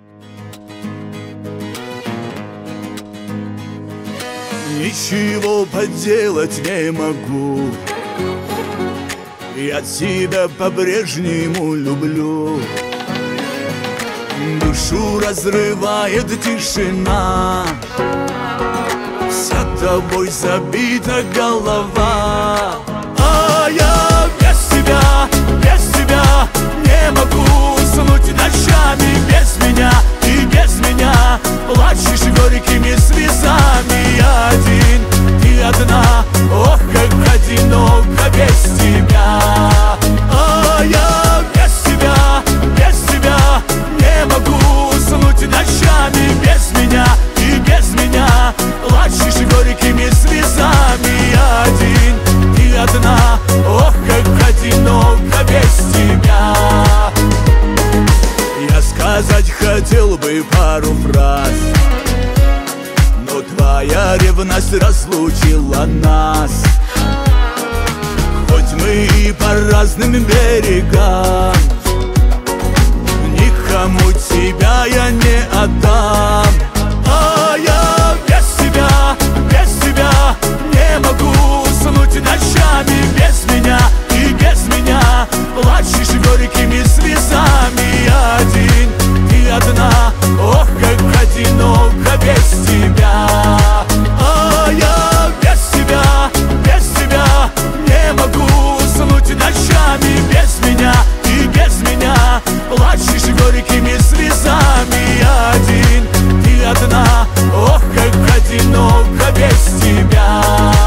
Ничего поделать не могу, я тебя по-прежнему люблю. Душу разрывает тишина, вся тобой забита голова. А я без тебя не могу уснуть ночами. Без меня и без меня плачешь горькими слезами. Я один, ты одна, ох, как одиноко без тебя. А я без тебя не могу уснуть ночами. Без меня и без меня плачешь горькими слезами. Я один, ты одна, ох, как одиноко без тебя. Я сказать хотел бы пару фраз, но твоя ревность разлучила нас. Хоть мы и по разным берегам, никому тебя я не отдам. А я без тебя не могу уснуть ночами. Без меня и без меня плачешь горькими слезами. Я один, ты одна, ох, как одиноко без тебя. А я без тебя не могу уснуть ночами. Без меня и без меня плачешь горькими слезами. Я один, ты одна, ох, как одиноко без тебя.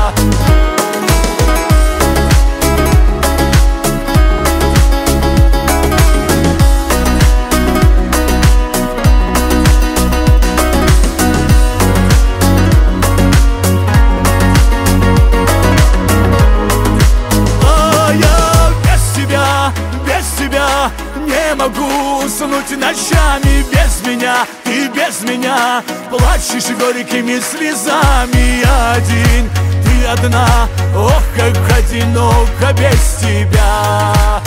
Не могу уснуть ночами. Без меня и без меня плачешь горькими слезами. Я один, ты одна, ох, как одиноко без тебя.